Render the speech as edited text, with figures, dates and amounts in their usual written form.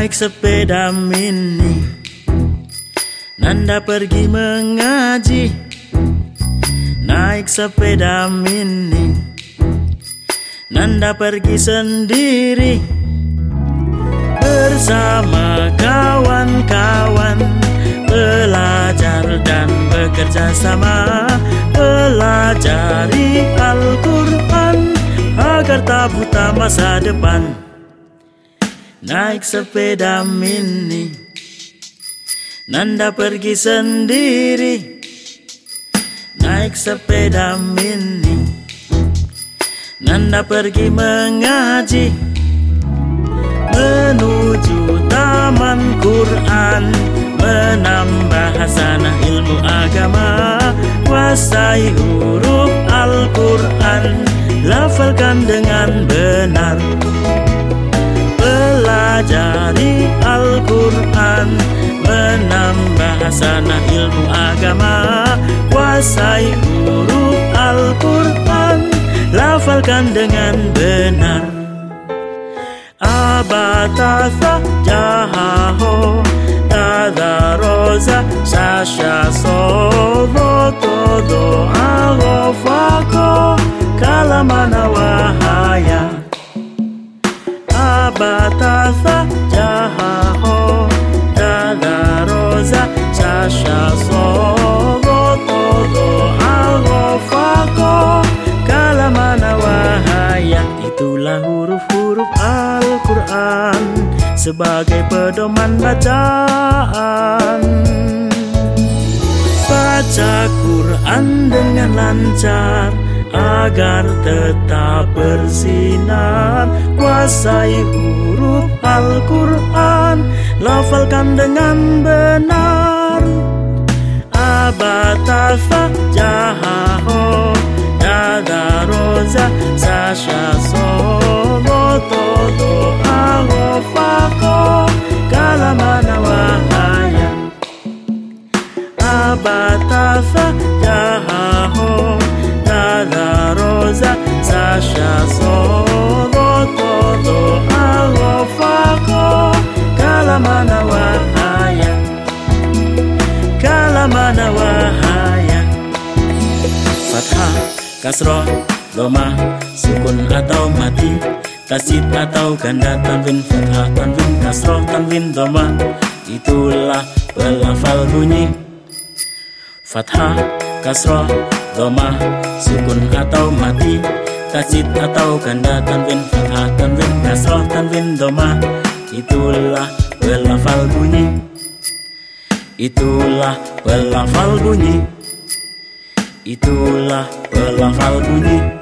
Naik sepeda mini, Nanda pergi mengaji. Naik sepeda mini, Nanda pergi sendiri bersama kawan-kawan, belajar dan bekerja sama, pelajari Al-Quran agar tak buta masa depan. Naik sepeda mini, Nanda pergi sendiri. Naik sepeda mini, Nanda pergi mengaji, menuju taman Quran, menambah hasanah ilmu agama, kuasai huruf Al-Quran, lafalkan dengan benar. Pelajari Al-Quran, menambah hasanah ilmu agama, kuasai huruf Al-Quran, lafalkan dengan benar. Abatasa jahaho, tadaroza sasha sobo todo agofako kalamana wahaya. Abatasa jahaho, tadaroza sasha sobo todo agofako kalamana wahaya. Itulah huruf-huruf Al-Quran sebagai pedoman bacaan. Baca Quran dengan lancar agar tetap bersinar, kuasai huruf Al-Quran, lafalkan dengan benar. Abatafa jahaho, dadaroza sasha sobo todo agofako kalamana wahaya. Abatafa jahaho, tadaroza sasha sobo todo agofako kalamana wahaya. Kalamana wahaya. Fathah, kasroh, dhamma, sukun atau mati, tasjid atau ganda, tanwin, fathah, tanwin, kasroh, tanwin, dhamma. Itulah pelafal bunyi. Fathah, kasroh, dhamma, sukun atau mati, tasjid atau ganda, tanwin, fathah, tanwin, kasroh, tanwin, dhamma. Itulah pelafal bunyi. Itulah pelafal bunyi. Itulah pelafal bunyi.